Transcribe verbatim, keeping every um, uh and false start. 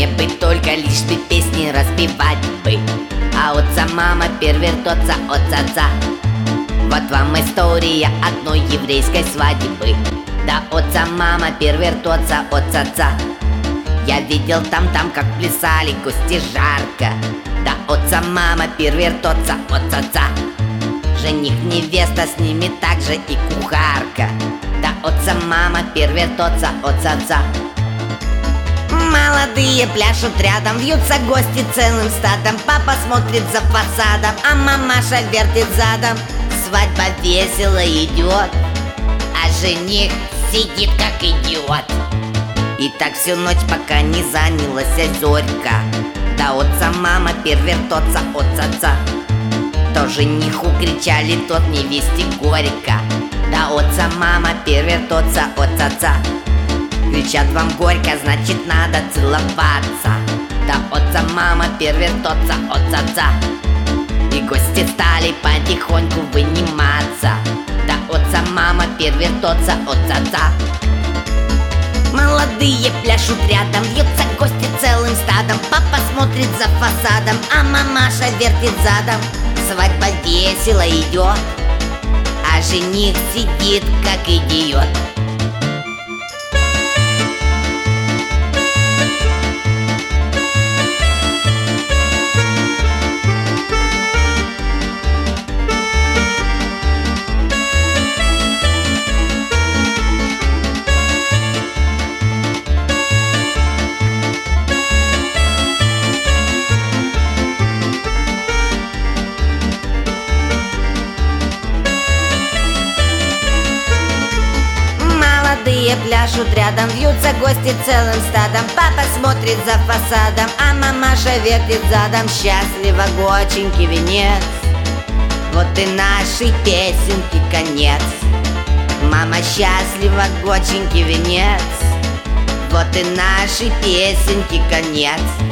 мне бы только лишь бы песни распевать бы. А отца мама перевертется от отца. Вот вам история одной еврейской свадьбы. Да отца мама перевертется от отца. Я видел там-там, как плясали гости жарко. Да отца мама перевертется от отца. Жених, невеста, с ними также и кухарка. Да отца мама перевертется от отца. Молодые пляшут рядом, вьются гости целым стадом. Папа смотрит за фасадом, а мамаша вертит задом. Свадьба весело идет, а жених сидит как идиот. И так всю ночь, пока не занялась зорька. Да отца мама перевертется от отца. То жениху кричали, тот невесте горько. Да отца мама перевертется от отца. Кричат вам горько, значит надо целоваться. Да отца мама перевертется от отца. И гости стали потихоньку выниматься. Да отца мама перевертется от отца. Молодые пляшут рядом, вьются гости целым стадом. Папа смотрит за фасадом, а мамаша вертит задом. Свадьба весело идет, а жених сидит как идиот. Молодые пляшут рядом, вьются гости целым стадом. Папа смотрит за фасадом, а мамаша вертит задом. Счастливо, гоченьки, венец. Вот и нашей песенки конец. Мама счастлива, гоченьки, венец. Вот и нашей песенки конец.